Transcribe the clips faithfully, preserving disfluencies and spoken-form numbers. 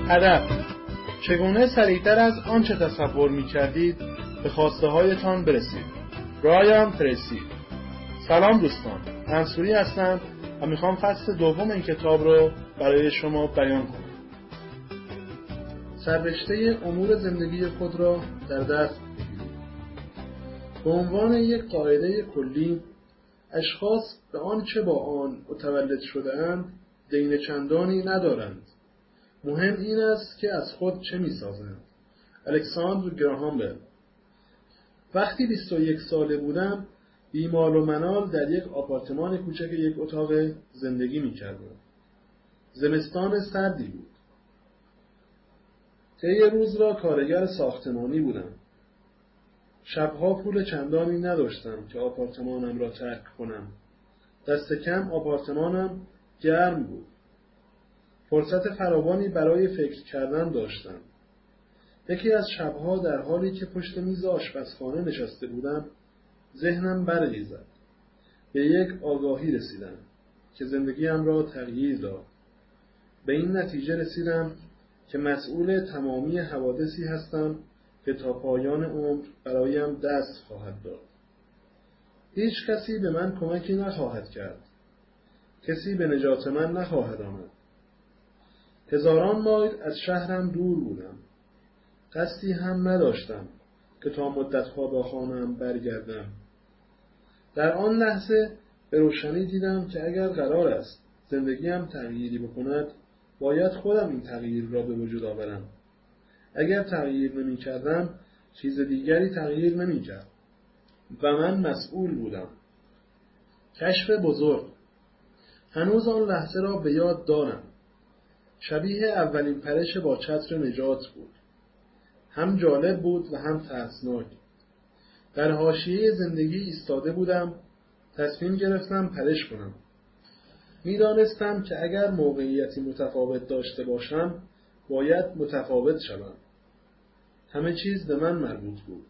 هدف: چگونه سریعتر از آنچه تصور می‌کردید به خواسته هایتان برسید. برایان تریسی. سلام دوستان، منصوری هستم و میخوام فصل دوم این کتاب رو برای شما بیان کنم. سررشته امور زندگی خود را در دست بگیرید. به عنوان یک قاعده کلی، اشخاص به آنچه با آن متولد شده‌اند دین چندانی ندارند. مهم این است که از خود چه می‌سازند. الکساندر گراهام بل. وقتی بیست و یک ساله بودم، بیمال و منال در یک آپارتمان کوچک یک اتاق زندگی می‌کردم. زمستان سردی بود. طی روز را کارگر ساختمانی بودم. شبها پول چندانی نداشتم که آپارتمانم را ترک کنم. دست کم آپارتمانم گرم بود. فرصت فراوانی برای فکر کردن داشتم. یکی از شبها در حالی که پشت میز آشپزخانه نشسته بودم، ذهنم برقی زد. به یک آگاهی رسیدم که زندگیم را تغییر داد. به این نتیجه رسیدم که مسئول تمامی حوادثی هستم که تا پایان عمر برایم دست خواهد داد. هیچ کسی به من کمکی نخواهد کرد. کسی به نجات من نخواهد آمد. هزاران مایل از شهرم دور بودم. قصدی هم نداشتم که تا مدتها با خانه‌ام برگردم. در آن لحظه به روشنی دیدم که اگر قرار است زندگیم تغییری بکند، باید خودم این تغییر را به وجود آورم. اگر تغییر نمی کردم، چیز دیگری تغییر نمی کرد و من مسئول بودم. کشف بزرگ. هنوز آن لحظه را به یاد دارم. شبیه اولین پرش با چتر نجات بود. هم جالب بود و هم ترسناک. در حاشیه زندگی ایستاده بودم. تصمیم گرفتم پرش کنم. می‌دانستم که اگر موقعیتی متفاوت داشته باشم، باید متفاوت شوم. همه چیز به من مربوط بود.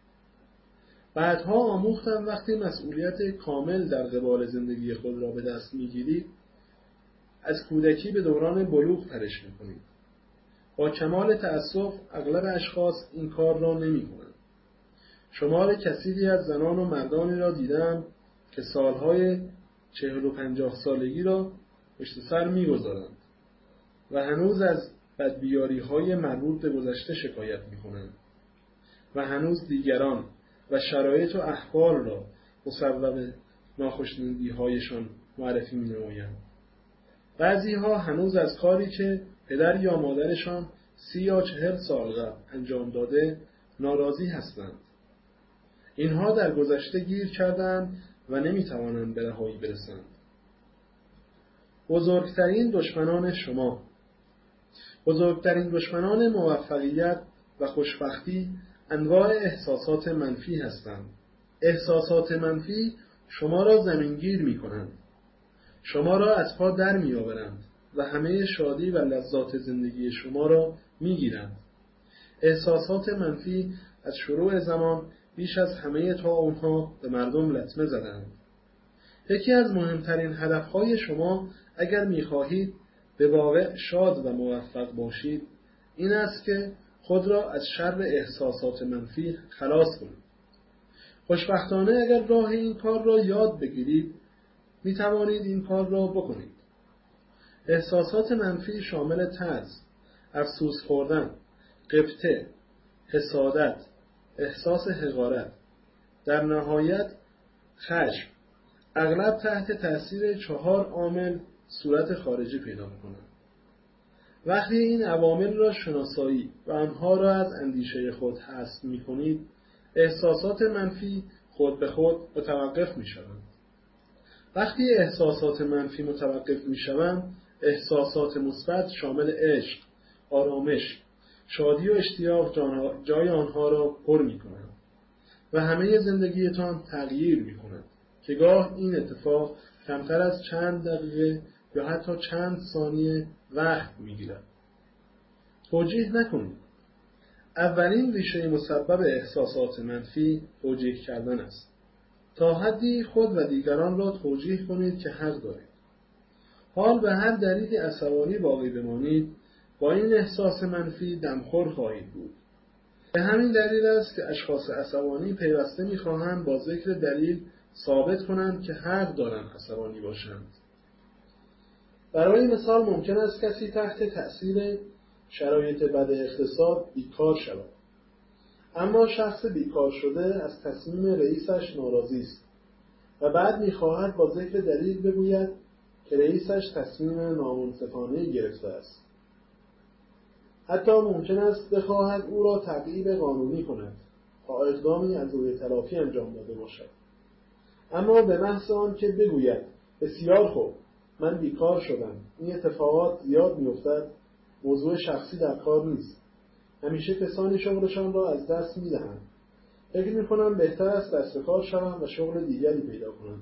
بعدها آموختم وقتی مسئولیت کامل در قبال زندگی خود را به دست می‌گیرید، از کودکی به دوران بلوغ پرش می‌کنید. با کمال تأسف اغلب اشخاص این کار را نمی‌کنند. شمار کثیری از زنان و مردانی را دیدم که سالهای چهل و پنجاه سالگی را پشت سر می‌گذارند و هنوز از بدبیاری‌های مربوط به گذشته شکایت می‌کنند و هنوز دیگران و شرایط و احوال را مسبب ناخوشنودی‌هایشان معرفی می‌نمایند. بعضی‌ها هنوز از کاری که پدر یا مادرشان سی یا چهل سال قبل انجام داده ناراضی هستند. اینها در گذشته گیر کردند و نمی‌توانند به رهایی برسند. بزرگترین دشمنان شما. بزرگترین دشمنان موفقیت و خوشبختی انواع احساسات منفی هستند. احساسات منفی شما را زمینگیر می‌کنند. شما را از پا در می‌آورند و همه شادی و لذات زندگی شما را می‌گیرند. احساسات منفی از شروع زمان بیش از همه تا آنها به مردم لطمه زدند. یکی از مهمترین هدفهای شما اگر می‌خواهید به واقع شاد و موفق باشید، این است که خود را از شر احساسات منفی خلاص کنید. خوشبختانه اگر راه این کار را یاد بگیرید، می توانید این کار را بکنید. احساسات منفی شامل ترس، افسوس خوردن، غبطه، حسادت، احساس حقارت، در نهایت خشم، اغلب تحت تاثیر چهار عامل صورت خارجی پیدا می‌کنند. وقتی این عوامل را شناسایی و آنها را از اندیشه خود حذف می‌کنید، احساسات منفی خود به خود متوقف می‌شوند. وقتی احساسات منفی متوقف می‌شوند، احساسات مثبت شامل عشق، آرامش، شادی و اشتیاق جای آنها را پر می‌کنند و همه زندگیتان تغییر می‌کند که گاه این اتفاق کمتر از چند دقیقه یا حتی چند ثانیه وقت می‌گیرد. توجیه نکنید. اولین ریشه مسبب احساسات منفی توجیه کردن است. تا حدی خود و دیگران را توجیه کنید که حق دارید. حال به هر دلیلی عصبانی باقی بمانید، با این احساس منفی دمخور خواهید بود. به همین دلیل است که اشخاص عصبانی پیوسته می‌خواهند با ذکر دلیل ثابت کنند که حق دارند عصبانی باشند. برای مثال ممکن است کسی تحت تأثیر شرایط بد اقتصاد بیکار شود. اما شخص بیکار شده از تصمیم رئیسش ناراضی است و بعد می‌خواهد با ذکر دلیل بگوید که رئیسش تصمیم نامنصفانه‌ای گرفته است. حتی ممکن است بخواهد او را تعقیب قانونی کند تا اقدامی از روی تلافی انجام داده باشد. اما به محض آنکه بگوید بسیار خوب من بیکار شدم، این اتفاقات زیاد می‌افتد، موضوع شخصی در کار نیست. همیشه کسانی شغلشان را از دست می‌دهند. فکر می‌کنم بهتر است دست به کار شوم و شغل دیگری پیدا کنم.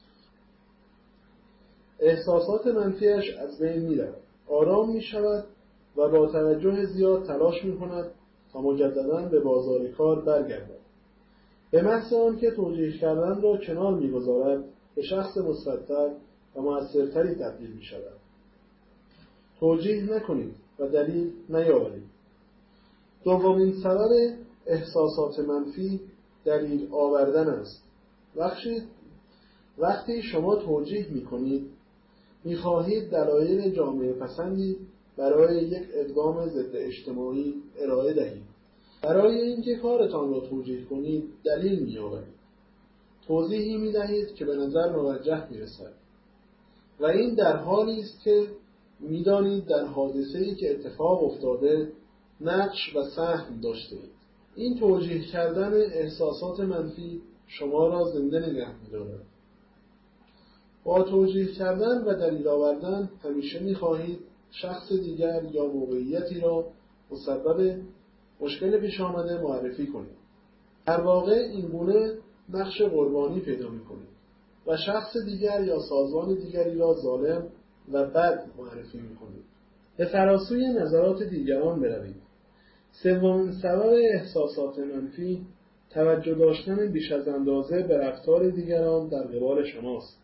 احساسات منفیش از بین می‌رود. آرام می‌شود و با توجه زیاد تلاش می‌کند تا مجدداً به بازار کار برگردد. به محض آنکه توجیه کردن را کنار می‌گذارد، به شخص مثبت‌تر و مؤثرتری تبدیل می‌شود. توجیه نکنید و دلیل نیاورید. دومین سبب احساسات منفی دلیل آوردن است. وقتی وقتی شما توجیه می‌کنید، می‌خواهید دلایل جامعه پسندی برای یک اقدام ضد اجتماعی ارائه دهید. برای اینکه کارتان را توجیه کنید، دلیل می‌آورید. توضیحی می‌دهید که به نظر موجه می‌رسد. و این در حالی است که می‌دانید در حادثه‌ای که اتفاق افتاده نقش و سهم داشته‌اید. این توجیه کردن احساسات منفی شما را زنده نگه می‌دارد. با توجیه کردن و دلیل آوردن همیشه می‌خواهید شخص دیگر یا موقعیتی را مسبب مشکل پیش آمده معرفی کنید. در واقع این گونه نقش قربانی پیدا می‌کنید و شخص دیگر یا سازمان دیگری را ظالم و بد معرفی می‌کنید. به فراسوی نظرات دیگران بروید. سومین سبب احساسات منفی توجه داشتن بیش از اندازه به رفتار دیگران در قبال شماست.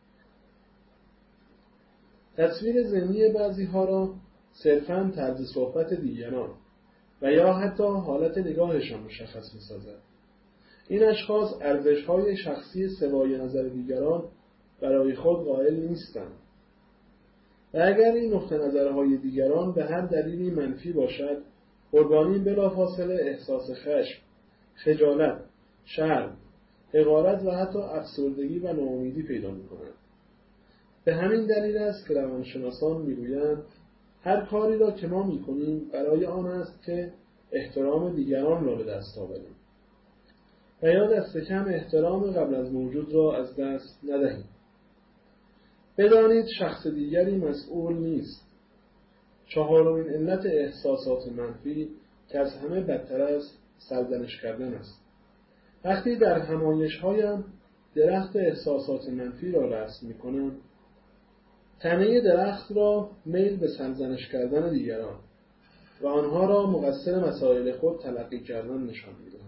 تصویر ذهنی بعضی‌ها را صرفاً طرز صحبت دیگران و یا حتی حالت نگاهشان مشخص می‌سازد. این اشخاص ارزش‌های شخصی سوای نظر دیگران برای خود قائل نیستند. و اگر این نقطه نظرهای دیگران به هر دلیلی منفی باشد، قربانی بلافاصله احساس خشم، خجالت، شرم، حقارت و حتی افسردگی و ناامیدی پیدا می‌کنند. به همین دلیل است که روانشناسان می‌گویند هر کاری را که ما می‌کنیم برای آن است که احترام دیگران را به دست آوریم و یا دست کم احترام قبل از موجود را از دست ندهیم. بدانید شخص دیگری مسئول نیست. چهارمین علت احساسات منفی که از همه بدتر است سرزنش کردن است. وقتی در همایش‌هایم درخت احساسات منفی را رسم می‌کنم، تنه درخت را میل به سرزنش کردن دیگران و آنها را مقصر مسائل خود تلقی کردن نشان می‌دهم.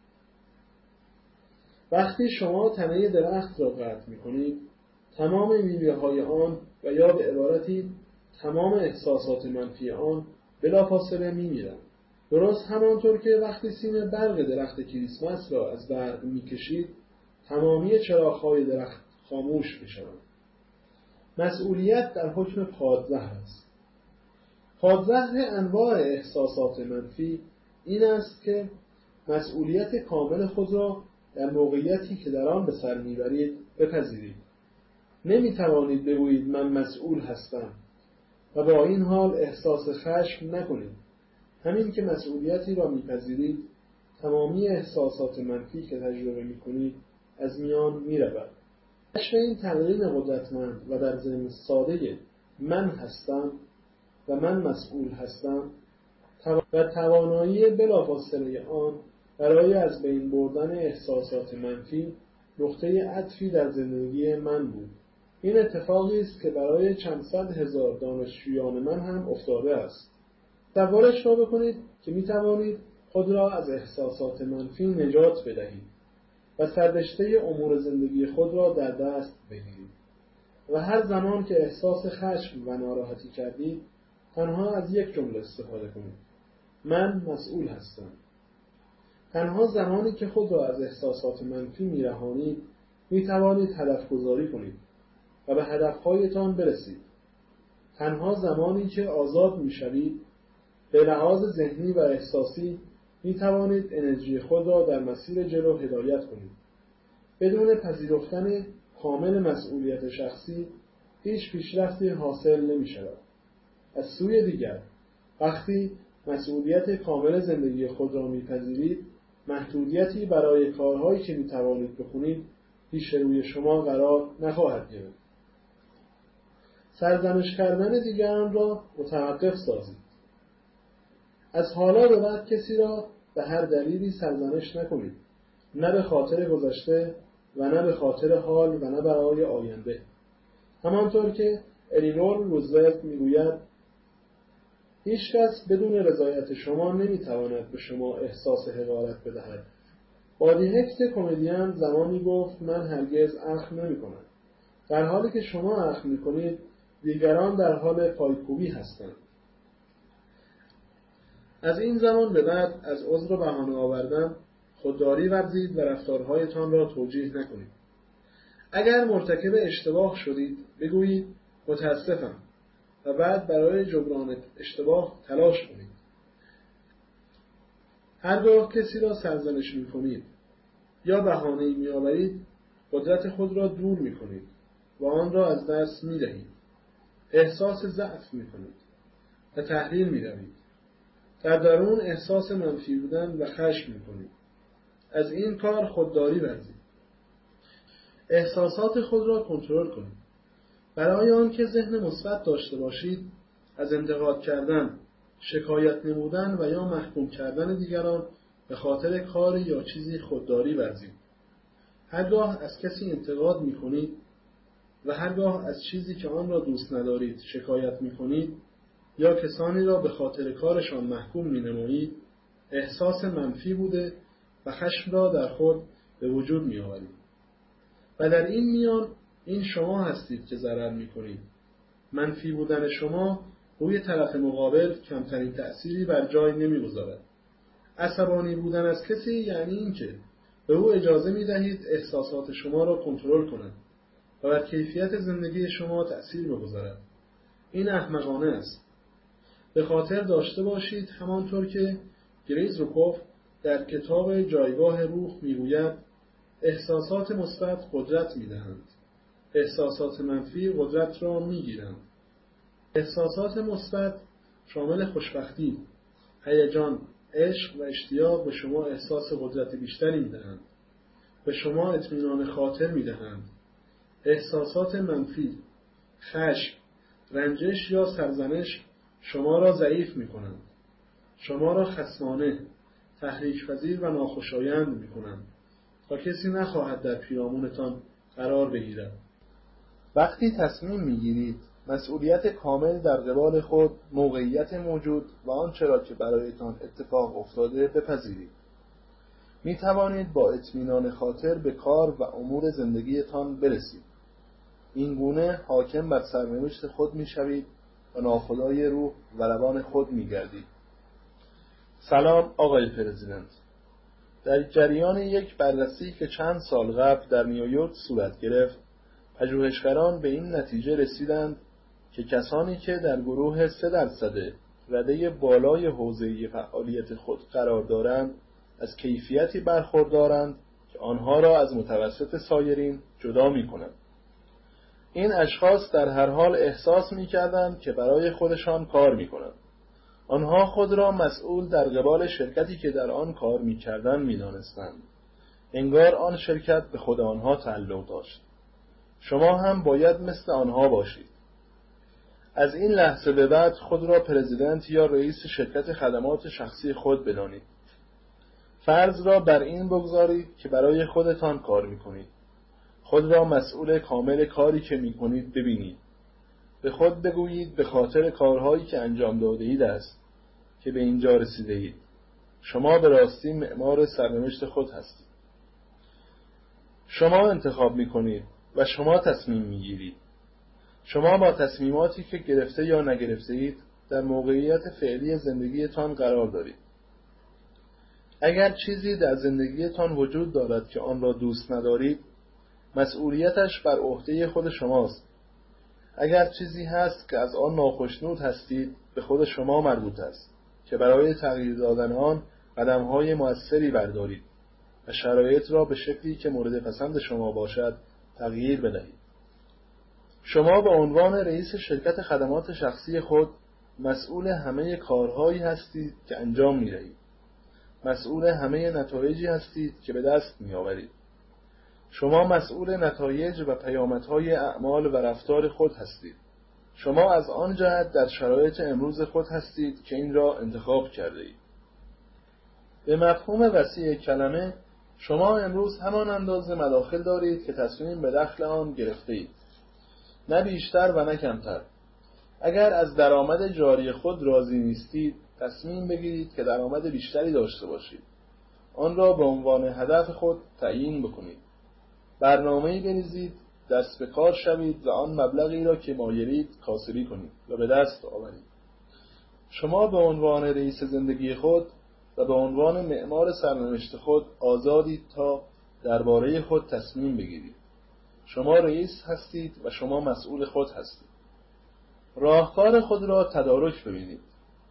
وقتی شما تنه درخت را قطع می‌کنید، تمام میوه‌های آن و یا به عبارتی تمام احساسات منفی آن بلافاصله می‌میرند. درست همانطور که وقتی سیم برق درخت کریسمس را از برق می‌کشید، تمامی چراغ‌های درخت خاموش می‌شوند. مسئولیت در حکم پادزهر است. پادزهر انواع احساسات منفی این است که مسئولیت کامل خود را در موقعیتی که در آن به سر می‌برید بپذیرید. نمی‌توانید بگویید من مسئول هستم و با این حال احساس خشم نکنید. همین که مسئولیتی را می‌پذیرید، تمامی احساسات منفی که تجربه می‌کنید از میان می‌رود. کشف این تمرین قدرتمند و در ذهن ساده من هستم و من مسئول هستم و توانایی بلافاصله آن برای از بین بردن احساسات منفی نقطه عطفی در زندگی من بود. این اتفاقی است که برای چند صد هزار دانشجویان من هم افتاده است. تصورش را بکنید که می توانید خود را از احساسات منفی نجات بدهید و سررشته امور زندگی خود را در دست بگیرید و هر زمان که احساس خشم و ناراحتی کردید تنها از یک جمله استفاده کنید: من مسئول هستم. تنها زمانی که خود را از احساسات منفی میرهانید میتوانید هدف گذاری کنید و به هدفهایتان برسید. تنها زمانی که آزاد میشوید به لحاظ ذهنی و احساسی میتوانید انرژی خود را در مسیر جلو هدایت کنید. بدون پذیرفتن کامل مسئولیت شخصی هیچ پیشرفتی حاصل نمی‌شود. از سوی دیگر وقتی مسئولیت کامل زندگی خود را میپذیرید، محدودیتی برای کارهایی که میتوانید بکنید پیش روی شما قرار نخواهد گرفت. سرزنش کردن دیگران را متوقف سازید. از حالا به بعد کسی را به هر دلیلی سرزنش نکنید، نه به خاطر گذشته و نه به خاطر حال و نه برای آینده. همانطور که الینور روزولت میگوید: هیچ کس بدون رضایت شما نمیتواند به شما احساس حقارت بدهد. بادی هکت کمدین زمانی گفت: من هرگز اخم نمی‌کنم، در حالی که شما اخم می‌کنید دیگران در حال پایکوبی هستند. از این زمان به بعد از عذر و بهانه آوردن خودداری ورزید و رفتارهایتان را توجیه نکنید. اگر مرتکب اشتباه شدید بگویید متاسفم و بعد برای جبران اشتباه تلاش کنید. هرگاه کسی را سرزنش می‌کنید یا بهانه‌ای می‌آورید قدرت خود را دور می‌کنید و آن را از دست می‌دهید. احساس ضعف می‌کنید و تحلیل می‌روید. در درون احساس منفی بودن و خشم می‌کنید. از این کار خودداری ورزید. احساسات خود را کنترل کنید. برای آن که ذهن مثبت داشته باشید، از انتقاد کردن، شکایت نمودن و یا محکوم کردن دیگران به خاطر کاری یا چیزی خودداری ورزید. هرگاه از کسی انتقاد می‌کنید و هرگاه از چیزی که آن را دوست ندارید شکایت می‌کنید یا کسانی را به خاطر کارشان محکوم می‌نمایید، احساس منفی بوده و خشم را در خود به وجود می‌آورید. و در این میان این شما هستید که ضرر می‌کنید. منفی بودن شما روی طرف مقابل کمترین تأثیری بر جای نمی‌گذارد. عصبانی بودن از کسی یعنی این که به او اجازه می‌دهید احساسات شما را کنترل کند و بر کیفیت زندگی شما تأثیر بگذارد. این احمقانه است. به خاطر داشته باشید همانطور که گریز روکوف در کتاب جایگاه روح میگوید: احساسات مثبت قدرت می‌دهند. احساسات منفی قدرت را می‌گیرند. احساسات مثبت شامل خوشبختی، هیجان، عشق و اشتیاق به شما احساس قدرت بیشتری می‌دهند. به شما اطمینان خاطر می‌دهند. احساسات منفی، خشم، رنجش یا سرزنش شما را ضعیف می‌کنند. شما را خصمانه، تحریک‌پذیر و ناخوشایند می‌کنند تا کسی نخواهد در پیرامونتان قرار بگیرد. وقتی تصمیم می‌گیرید مسئولیت کامل در قبال خود، موقعیت موجود و آنچه را که برایتان اتفاق افتاده بپذیرید. می توانید با اطمینان خاطر به کار و امور زندگیتان برسید. این گونه حاکم بر سرنوشت خود می شوید و ناخدای روح و روان خود می گردید. سلام آقای پرزیدنت. در جریان یک بررسی که چند سال قبل در نیویورک صورت گرفت، پژوهشگران به این نتیجه رسیدند که کسانی که در گروه سه درصد رده بالای حوزه فعالیت خود قرار دارند از کیفیتی برخوردارند که آنها را از متوسط سایرین جدا می کنند. این اشخاص در هر حال احساس می کردند که برای خودشان کار می کنند. آنها خود را مسئول در قبال شرکتی که در آن کار می کردند می دانستند. انگار آن شرکت به خود آنها تعلق داشت. شما هم باید مثل آنها باشید. از این لحظه به بعد خود را پرزیدنت یا رئیس شرکت خدمات شخصی خود بدانید. فرض را بر این بگذارید که برای خودتان کار می‌کنید. خود را مسئول کامل کاری که می‌کنید ببینید. به خود بگویید به خاطر کارهایی که انجام داده‌اید است که به اینجا رسیده‌اید. شما به راستی معمار سرنوشت خود هستید. شما انتخاب می‌کنید و شما تصمیم می‌گیرید. شما با تصمیماتی که گرفته یا نگرفته اید در موقعیت فعلی زندگیتان قرار دارید. اگر چیزی در زندگیتان وجود دارد که آن را دوست ندارید، مسئولیتش بر عهده خود شماست. اگر چیزی هست که از آن ناخشنود هستید، به خود شما مربوط است که برای تغییر دادن آن قدم‌های مؤثری بردارید و شرایط را به شکلی که مورد پسند شما باشد تغییر بدهید. شما به عنوان رئیس شرکت خدمات شخصی خود مسئول همه کارهایی هستید که انجام می‌دهید. مسئول همه نتایجی هستید که به دست می‌آورید. شما مسئول نتایج و پیامدهای اعمال و رفتار خود هستید. شما از آن جهت در شرایط امروز خود هستید که این را انتخاب کرده اید. به مفهوم وسیع کلمه، شما امروز همان اندازه مداخل دارید که تصمیم به دخل آن گرفته اید. نه بیشتر و نه کمتر. اگر از درآمد جاری خود راضی نیستید، تصمیم بگیرید که درآمد بیشتری داشته باشید. آن را به عنوان هدف خود تعیین بکنید. برنامه‌ای بریزید، دست به کار شوید و آن مبلغی را که مایلید کاسبی کنید و به دست آورید. شما به عنوان رئیس زندگی خود و به عنوان معمار سرنوشت خود آزادید تا درباره خود تصمیم بگیرید. شما رئیس هستید و شما مسئول خود هستید. راهکار خود را تدارک ببینید.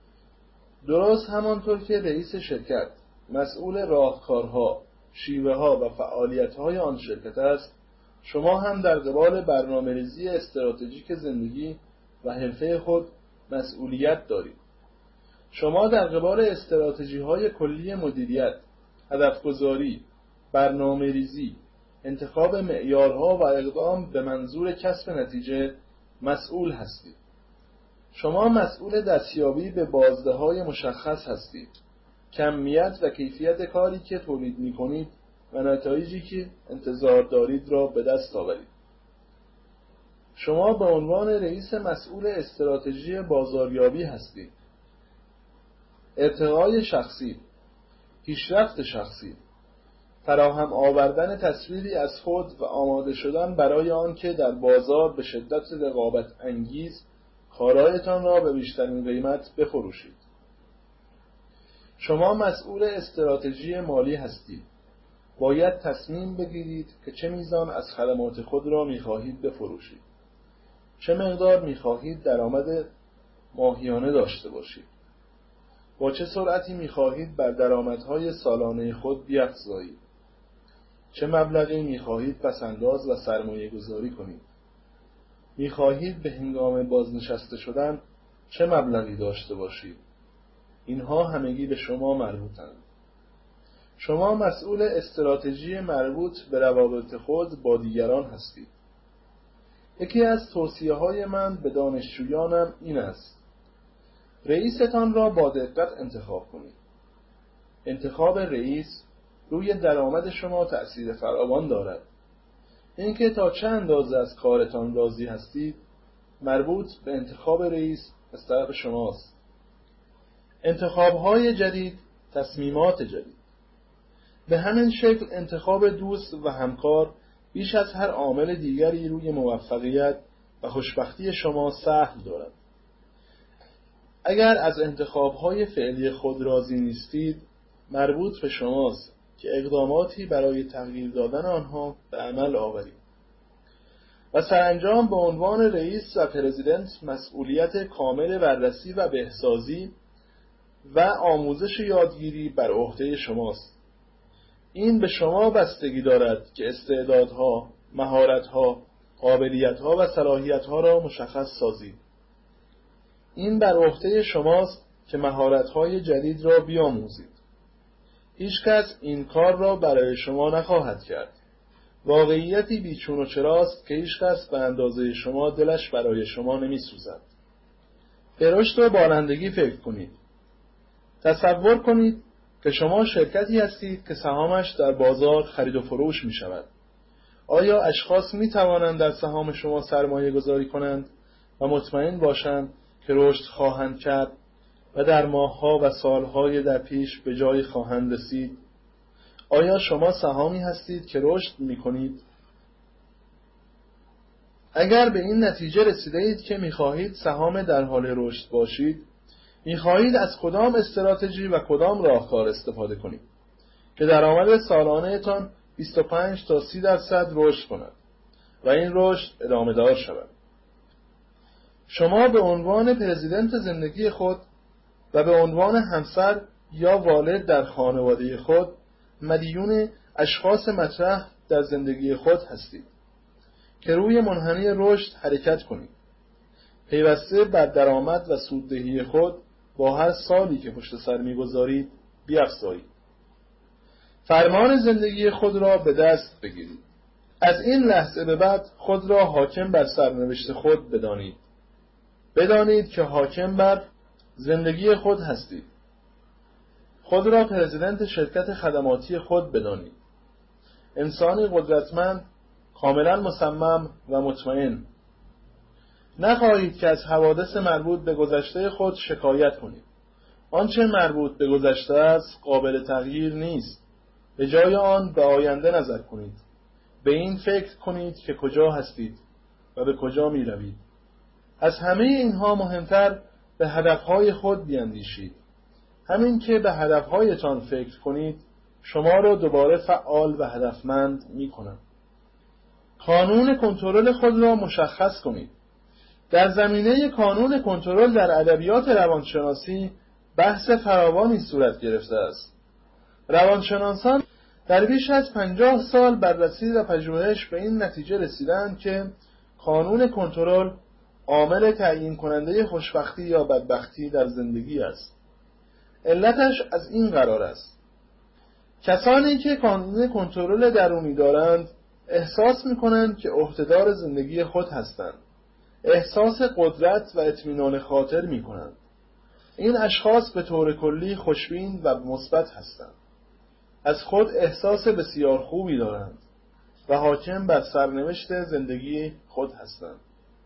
درست همانطور که رئیس شرکت مسئول راهکارها، شیوه‌ها و فعالیت‌های آن شرکت است، شما هم در قبال برنامه‌ریزی استراتژیک زندگی و حرفه خود مسئولیت دارید. شما در قبال استراتژی‌های کلی مدیریت، هدفگذاری، برنامه‌ریزی، انتخاب معیارها و اقدام به منظور کسب نتیجه مسئول هستید. شما مسئول دستیابی به بازدههای مشخص هستید. کمیت و کیفیت کاری که تولید می‌کنید و نتایجی که انتظار دارید را به دست آورید. شما به عنوان رئیس مسئول استراتژی بازاریابی هستید. ارتقای شخصی، پیشرفت شخصی، فراهم آوردن تصویری از خود و آماده شدن برای آن که در بازار به شدت رقابت انگیز کارهایتان را به بیشترین قیمت بفروشید. شما مسئول استراتژی مالی هستید. باید تصمیم بگیرید که چه میزان از خدمات خود را می‌خواهید بفروشید. چه مقدار می‌خواهید درآمد ماهیانه داشته باشید. با چه سرعتی می‌خواهید بر درآمدهای سالانه خود بیفزایید. چه مبلغی می‌خواهید پس‌انداز و سرمایه گذاری کنید. می‌خواهید به هنگام بازنشسته شدن چه مبلغی داشته باشید. اینها همگی به شما مربوطند. شما مسئول استراتژی مربوط به روابط خود با دیگران هستید. یکی از توصیه‌های من به دانشجویانم این است: رئیستان را با دقت انتخاب کنید. انتخاب رئیس روی درآمد شما تأثیر فراوان دارد. اینکه تا چه اندازه از کارتان راضی هستید مربوط به انتخاب رئیس از طرف شماست. انتخاب‌های جدید، تصمیمات جدید. به همین شکل انتخاب دوست و همکار بیش از هر عامل دیگری روی موفقیت و خوشبختی شما سهم دارد. اگر از انتخاب‌های فعلی خود راضی نیستید، مربوط به شماست که اقداماتی برای تغییر دادن آنها به عمل آورید. و سرانجام به عنوان رئیس و پرزیدنت مسئولیت کامل بررسی و بهسازی و آموزش یادگیری بر عهده شماست. این به شما بستگی دارد که استعدادها، مهارتها، قابلیتها و صلاحیتها را مشخص سازید. این بر عهده شماست که مهارتهای جدید را بیاموزید. هیچ کس این کار را برای شما نخواهد کرد. واقعیتی بیچون و چراست که هیچ کس به اندازه شما دلش برای شما نمی سوزد. به رشد و بالندگی فکر کنید. تصور کنید که شما شرکتی هستید که سهامش در بازار خرید و فروش می شود. آیا اشخاص می توانند در سهام شما سرمایه گذاری کنند و مطمئن باشند که رشد خواهند کرد و در ماه‌ها و سال‌های در پیش به جای خواهند رسید؟ آیا شما سهامی هستید که رشد می کنید؟ اگر به این نتیجه رسیده اید که می‌خواهید سهام در حال رشد باشید، می‌خواهید از کدام استراتژی و کدام راهکار استفاده کنید که درآمد سالانه تان بیست و پنج تا سی درصد رشد کند و این رشد ادامه دار شود. شما به عنوان پرزیدنت زندگی خود و به عنوان همسر یا والد در خانواده خود مدیون اشخاص مطرح در زندگی خود هستید که روی منحنی رشد حرکت کنید، پیوسته بر درآمد و سوددهی خود با هر سالی که پشت سر می‌گذارید بیفزایید. فرمان زندگی خود را به دست بگیرید. از این لحظه به بعد خود را حاکم بر سرنوشت خود بدانید. بدانید که حاکم بر زندگی خود هستید. خود را پرزیدنت شرکت خدماتی خود بدانید. انسانی قدرتمند، کاملا مصمم و مطمئن. نخواهید که از حوادث مربوط به گذشته خود شکایت کنید. آنچه مربوط به گذشته است قابل تغییر نیست. به جای آن به آینده نظر کنید. به این فکر کنید که کجا هستید و به کجا می روید. از همه اینها مهمتر به هدفهای خود بیندیشید. همین که به هدفهایتان فکر کنید شما را دوباره فعال و هدفمند می کند. کانون کنترل خود را مشخص کنید. در زمینه کانون کنترل در ادبیات روانشناسی بحث فراوانی صورت گرفته است. روانشناسان در بیش از پنجاه سال بررسی و پژوهش به این نتیجه رسیدند که کانون کنترل عامل تعیین کننده خوشبختی یا بدبختی در زندگی است. علتش از این قرار است: کسانی که کانون کنترل درونی دارند احساس می‌کنند که عهده‌دار زندگی خود هستند. احساس قدرت و اطمینان خاطر می‌کنند. این اشخاص به طور کلی خوشبین و مثبت هستند. از خود احساس بسیار خوبی دارند و حاکم بر سرنوشت زندگی خود هستند.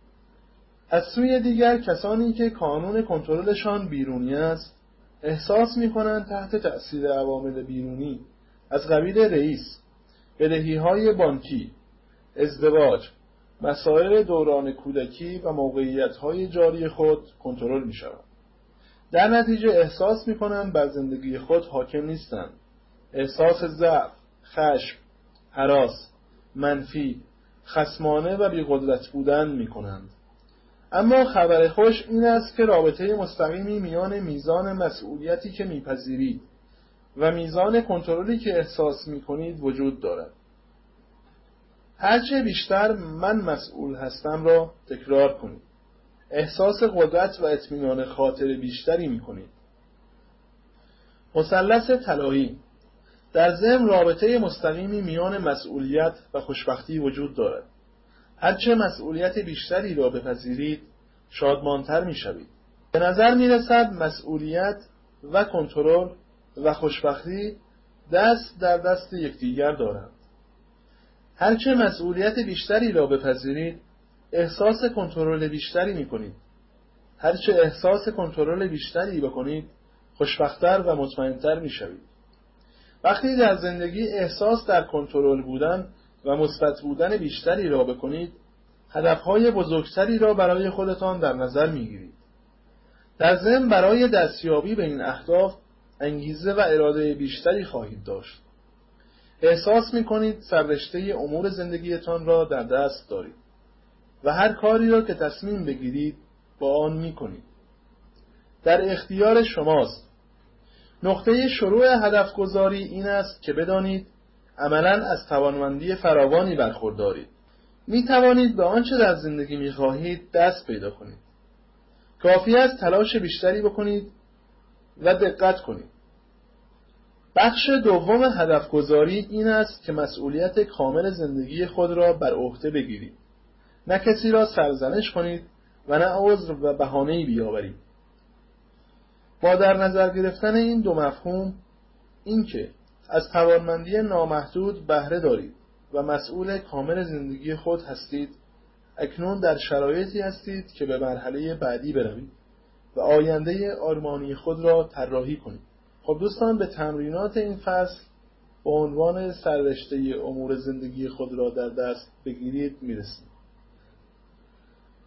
از سوی دیگر کسانی که کانون کنترلشان بیرونی است احساس می‌کنند تحت تأثیر عوامل بیرونی از قبیل رئیس، بدهی‌های بانکی، ازدواج، مسائل دوران کودکی و موقعیت‌های جاری خود کنترل می‌شوند. در نتیجه احساس می‌کنند بر زندگی خود حاکم نیستند. احساس ضعف، خشم، هراس، منفی، خصمانه و بی‌قدرت بودن می‌کنند. اما خبر خوش این است که رابطه مستقیمی میان میزان مسئولیتی که میپذیرید و میزان کنترلی که احساس میکنید وجود دارد. هرچه بیشتر من مسئول هستم را تکرار کنید. احساس قدرت و اطمینان خاطر بیشتری میکنید. مثلث طلایی: در ضمن رابطه مستقیمی میان مسئولیت و خوشبختی وجود دارد. هرچه مسئولیت بیشتری را بپذیرید شادمانتر میشوید. به نظر میرسد مسئولیت و کنترل و خوشبختی دست در دست یکدیگر دارند. هرچه مسئولیت بیشتری را بپذیرید احساس کنترل بیشتری میکنید. هرچه احساس کنترل بیشتری بکنید خوشبخت‌تر و مطمئن‌تر میشوید. وقتی در زندگی احساس در کنترل بودن و مثبت بودن بیشتری را بکنید هدفهای بزرگتری را برای خودتان در نظر میگیرید. در ضمن برای دستیابی به این اهداف انگیزه و اراده بیشتری خواهید داشت. احساس میکنید سررشته امور زندگیتان را در دست دارید و هر کاری را که تصمیم بگیرید با آن میکنید. در اختیار شماست. نقطه شروع هدف گذاری این است که بدانید عملاً از توانمندی فراوانی برخوردارید. می توانید به آنچه در زندگی می خواهید دست پیدا کنید. کافی است تلاش بیشتری بکنید و دقت کنید. بخش دوم هدف گذاری این است که مسئولیت کامل زندگی خود را بر عهده بگیرید. نه کسی را سرزنش کنید و نه عذر و بهانه‌ای بیاورید. با در نظر گرفتن این دو مفهوم، این که از توانمندی نامحدود بهره دارید و مسئول کامل زندگی خود هستید، اکنون در شرایطی هستید که به مرحله بعدی بروید و آینده آرمانی خود را طراحی کنید. خب دوستان، به تمرینات این فصل با عنوان سررشته امور زندگی خود را در دست بگیرید میرسیم.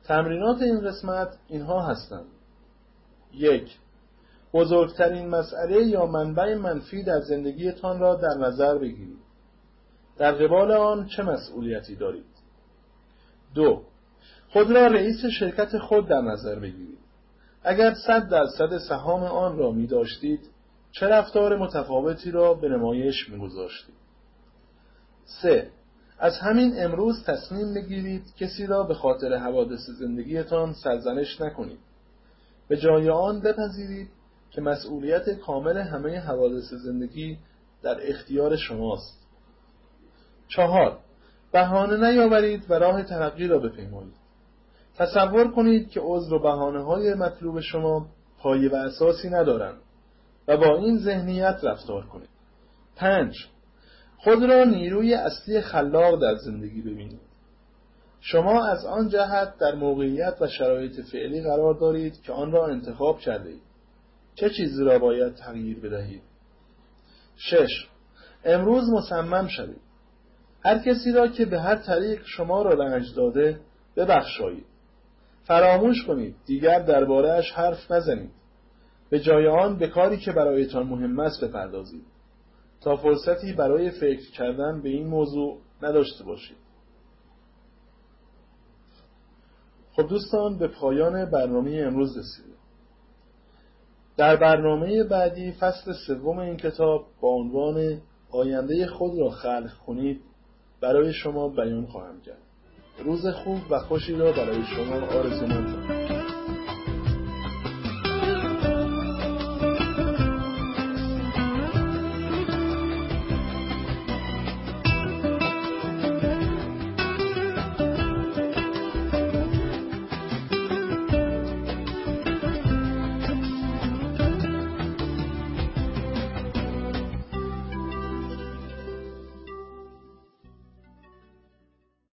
تمرینات این قسمت اینها هستند: یک، بزرگترین مسئله یا منبع منفی در زندگیتان را در نظر بگیرید. در قبال آن چه مسئولیتی دارید؟ دو، خود را رئیس شرکت خود در نظر بگیرید. اگر صد درصد سهام آن را می داشتید، چه رفتار متفاوتی را به نمایش می گذاشتید؟ سه، از همین امروز تصمیم بگیرید کسی را به خاطر حوادث زندگیتان سرزنش نکنید. به جای آن بپذیرید که مسئولیت کامل همه حوادث زندگی در اختیار شماست. چهار، بهانه نیاورید و راه ترقی را بپیمایید. تصور کنید که عذر و بهانه‌های مطلوب شما پایه و اساسی ندارند و با این ذهنیت رفتار کنید. پنج، خود را نیروی اصلی خلاق در زندگی ببینید. شما از آن جهت در موقعیت و شرایط فعلی قرار دارید که آن را انتخاب کرده اید. چه چیزی را باید تغییر بدهید؟ شش، امروز مصمم شوید. هر کسی را که به هر طریق شما را رنج داده ببخشایید. فراموش کنید، دیگر درباره‌اش حرف نزنید. به جای آن به کاری که برایتان مهم است بپردازید تا فرصتی برای فکر کردن به این موضوع نداشته باشید. خب دوستان، به پایان برنامه امروز رسیدیم. در برنامه بعدی فصل سوم این کتاب با عنوان آینده خود را خلق کنید برای شما بیان خواهم کرد. روز خوب و خوشی را برای شما آرزو می‌کنم.